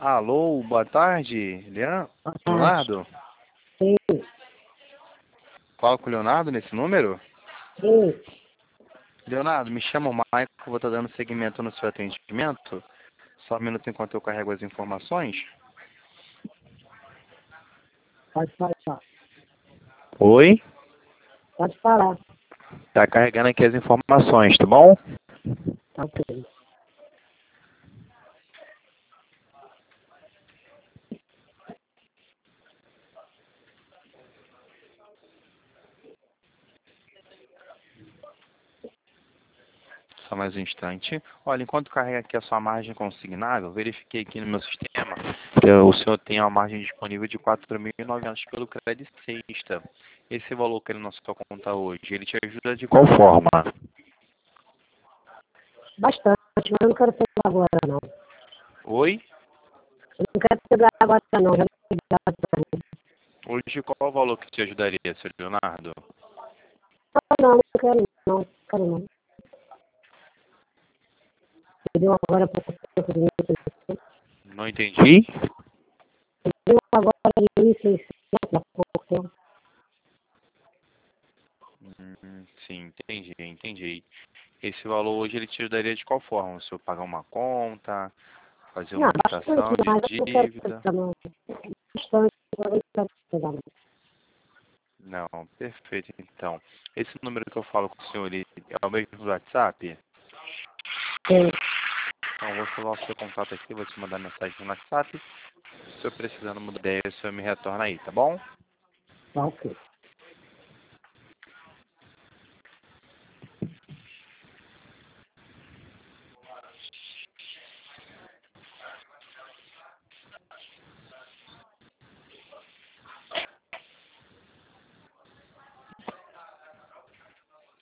Alô, boa tarde, Boa tarde. Leonardo? Sim, Fala com o Leonardo nesse número? sim. Leonardo, me chamo Michael, vou estar dando seguimento no seu atendimento. Só um minuto enquanto eu carrego as informações. Pode falar. Oi? Pode falar. Tá carregando aqui as informações, tá bom? Tá ok. Só mais um instante. Olha, enquanto carrega aqui a sua margem consignável, verifiquei aqui no meu sistema que o senhor tem uma margem disponível de 4.900 pelo crédito sexta. Esse valor que ele na sua conta hoje, ele te ajuda de qual forma? Bastante, mas eu não quero pegar agora, não. Oi? Eu não quero pegar agora, não. Já não pegar pra mim. Hoje qual o valor que te ajudaria, seu Leonardo? Não, não quero, não. Não quero, não. Perdeu agora há pouco tempo de 1.600. Não entendi. Perdeu agora de 1.600 há pouco tempo. Sim, entendi. Esse valor hoje ele te ajudaria de qual forma? Se eu pagar uma conta, fazer Não, uma bastante, quitação de mas eu não quero dívida? pegar, não. Bastante, agora eu não quero pegar, não. Não, perfeito então. Esse número que eu falo com o senhor ele é o mesmo do WhatsApp? Sim, Então eu vou salvar o seu contato aqui, vou te mandar mensagem no WhatsApp. Se eu precisando mudar ideia, o senhor me retorna aí, tá bom? tá ok.